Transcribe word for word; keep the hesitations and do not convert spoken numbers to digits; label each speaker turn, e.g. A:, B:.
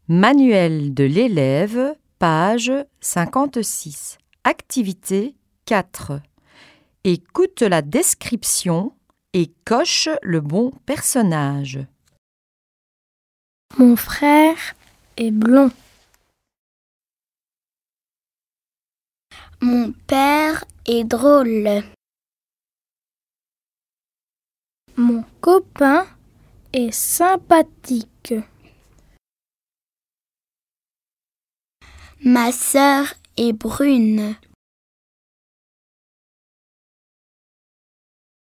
A: Manuel de l'élève, page cinquante-six. Activité quatre. Écoute la description et coche le bon personnage.
B: Mon frère est blond.
C: Mon père est drôle.
B: Mon copain est sympathique.
C: Ma sœur est brune.